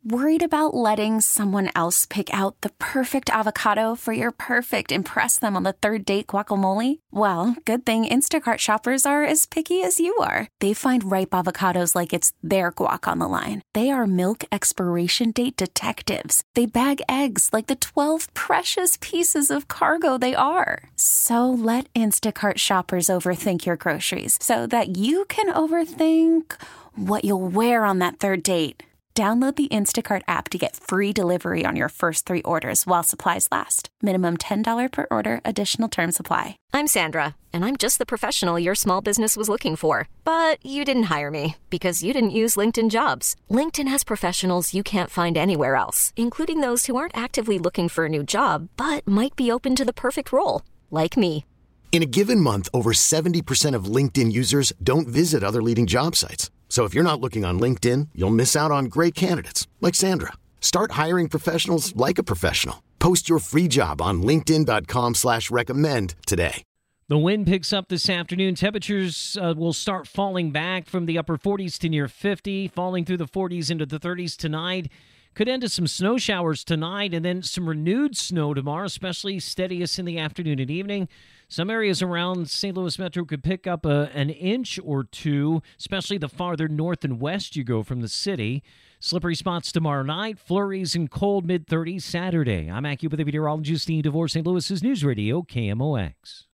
Worried about letting someone else pick out the perfect avocado for your perfect impress them on the third date guacamole? Well, good thing Instacart shoppers are as picky as you are. They find ripe avocados like it's their guac on the line. They are milk expiration date detectives. They bag eggs like the 12 precious pieces of cargo they are. So let Instacart shoppers overthink your groceries so that you can overthink what you'll wear on that third date. Download the Instacart app to get free delivery on your first 3 orders while supplies last. Minimum $10 per order. Additional terms apply. I'm Sandra, and I'm just the professional your small business was looking for. But you didn't hire me because you didn't use LinkedIn Jobs. LinkedIn has professionals you can't find anywhere else, including those who aren't actively looking for a new job, but might be open to the perfect role, like me. In a given month, over 70% of LinkedIn users don't visit other leading job sites. So if you're not looking on LinkedIn, you'll miss out on great candidates like Sandra. Start hiring professionals like a professional. Post your free job on linkedin.com/recommend today. The wind picks up this afternoon. Temperatures will start falling back from the upper 40s to near 50, falling through the 40s into the 30s tonight. Could end to some snow showers tonight and then some renewed snow tomorrow, especially steadiest in the afternoon and evening. Some areas around St. Louis Metro could pick up an inch or two, especially the farther north and west you go from the city. Slippery spots tomorrow night, flurries and cold mid-30s Saturday. I'm AccuWeather meteorologist Steve DeVore, St. Louis's News Radio, KMOX.